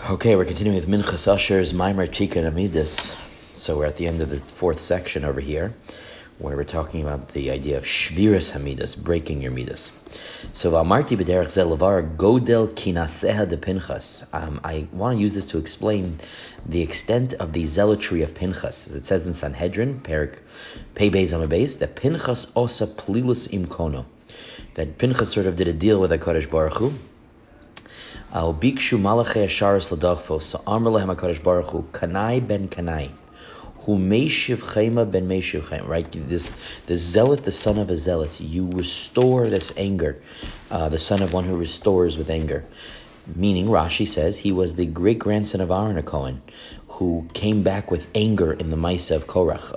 Okay, we're continuing with Minchas Asher's Maimer Tikkun Amidus. So we're at the end of the fourth section over here, where we're talking about the idea of Shviras Hamidus, breaking your Midas. So V'amarti b'derech zeh levar godel kinaseha de Pinchas. I want to use this to explain the extent of the zealotry of Pinchas. As it says in Sanhedrin, Perik Pei Beis Amar Beis, that Pinchas osa plilus imkono. That Pinchas sort of did a deal with HaKadosh Baruch Hu. Bikshu malachei asharis l'dachfos, so amar lehem HaKadosh Baruch Hu, Kanai ben Kanai, hu meishiv chema ben meishiv chema. Right, this zealot, the son of a zealot, you restore this anger, the son of one who restores with anger. Meaning, Rashi says he was the great grandson of Aaron HaKohen, who came back with anger in the Maisa of Korach.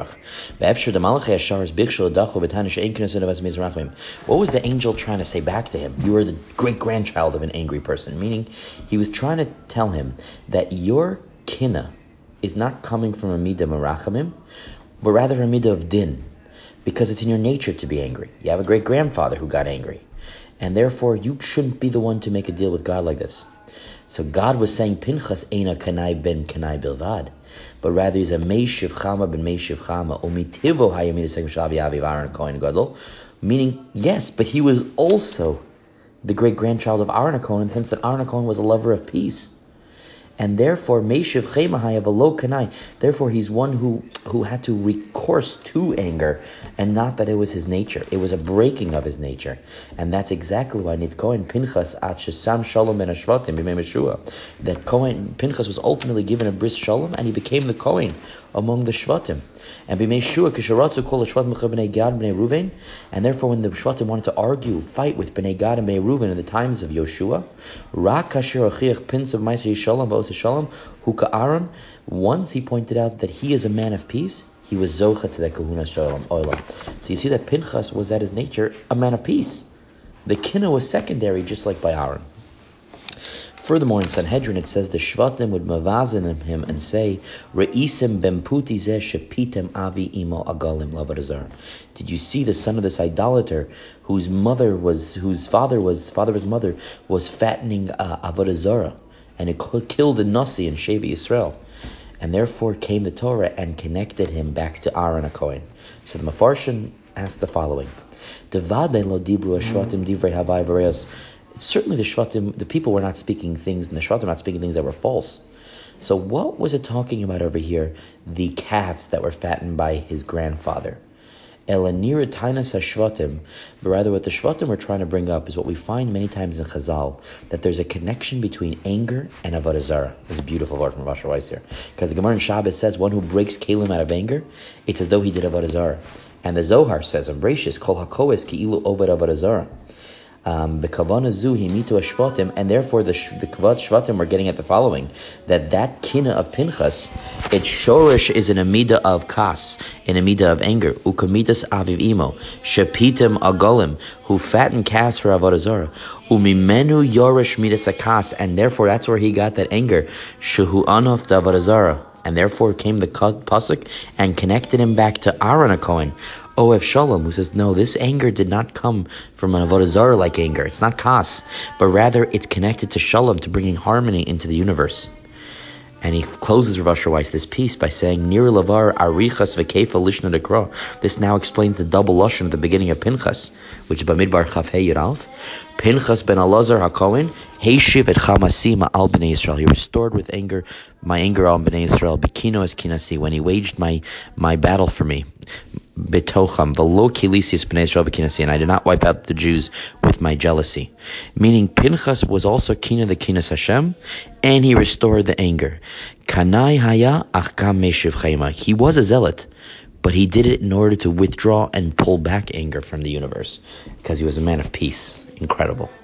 What was the angel trying to say back to him? You are the great grandchild of an angry person. Meaning, he was trying to tell him that your kina is not coming from a midah merachamim, but rather a midah of din, because it's in your nature to be angry. You have a great grandfather who got angry, and therefore you shouldn't be the one to make a deal with God like this. So God was saying Pinchas eina kanai ben kanai bilvad, but rather he's a meishiv chama ben meishiv chama omitivo hayamid shavi aviv Aaron Kohen gadol. Meaning, yes, but he was also the great grandchild of Aaron Kohen in the sense that Aaron Kohen was a lover of peace. And therefore, Meishiv Chema Hayavalo Kanai. Therefore, he's one who had to recourse to anger, and not that it was his nature. It was a breaking of his nature, and that's exactly why Nitkohen Pinchas at Shesam Shalom ben Ashvatim b'mei Meshua. That Kohen Pinchas was ultimately given a bris Shalom, and he became the Kohen among the Shvatim. And b'mei Shua kisharatzu kol Shvatim b'nei Gad b'nei Ruvain. And therefore, when the Shvatim wanted to argue, fight with b'nei Gad and b'nei Ruvain in the times of Yoshua, Rak kasher achiach pins of Ma'aseh Shalom v'os Shalom, who Aaron, once he pointed out that he is a man of peace, he was zocha to the kahuna shalom olam. So you see that Pinchas was at his nature a man of peace. The kina was secondary, just like by Aaron. Furthermore, in Sanhedrin it says the Shvatim would mavazen him and say, Re'isim bemputi zeh shepitem avi imo agalim lavadazar. Did you see the son of this idolater, whose father of his mother was fattening avodah zarah, and it killed a Nasi in Shevi Yisrael. And therefore came the Torah and connected him back to Aaron HaKohen. So the Mefarshim asked the following. Certainly the Shvatim, the people were not speaking things, and the Shvatim were not speaking things that were false. So what was it talking about over here? The calves that were fattened by his grandfather. Elanira Tainas HaShvatim, but rather what the Shvatim were trying to bring up is what we find many times in Chazal, that there's a connection between anger and Avodah Zarah. This is a beautiful word from Rasha Weiss here. Because the Gemara in Shabbos says one who breaks Kalim out of anger, it's as though he did Avodah Zarah. And the Zohar says, Ambratius, Kol HaKoes Ki'ilu Oved Avodah Zarah. And therefore the Kavad Shvatim were getting at the following, that kina of Pinchas, its shorish is in a midah of kas, in a midah of anger, ukamidas aviv imo, shepitim agolim, who fattened calves for avodah zarah, umimenu yorish midas akas, and therefore that's where he got that anger, shehu anof da avodah zarah. And therefore came the pasuk and connected him back to Aaron HaKohen, Oev Shalom, who says, no, this anger did not come from an Avodah Zarah like anger. It's not kas, but rather it's connected to Shalom, to bringing harmony into the universe. And he closes Rav Asher Weiss this piece by saying, Nir lavar arichas v'keifa lishna dekra. This now explains the double lashon at the beginning of Pinchas, which is Bamidbar Chaf Hey Yiralf. Pinchas ben Elazar HaKohen, Heishiv et chamasi ma'al b'nei Yisrael. He restored with anger, my anger on b'nei Yisrael, b'kino es kinasi, when he waged my battle for me. Betocham v'lo kilisius b'nei Yisrael b'kinasi, and I did not wipe out the Jews with my jealousy. Meaning Pinchas was also kina the kinas Hashem, and he restored the anger. Kanai haya achkam meishiv chema. He was a zealot, but he did it in order to withdraw and pull back anger from the universe, because he was a man of peace. Incredible.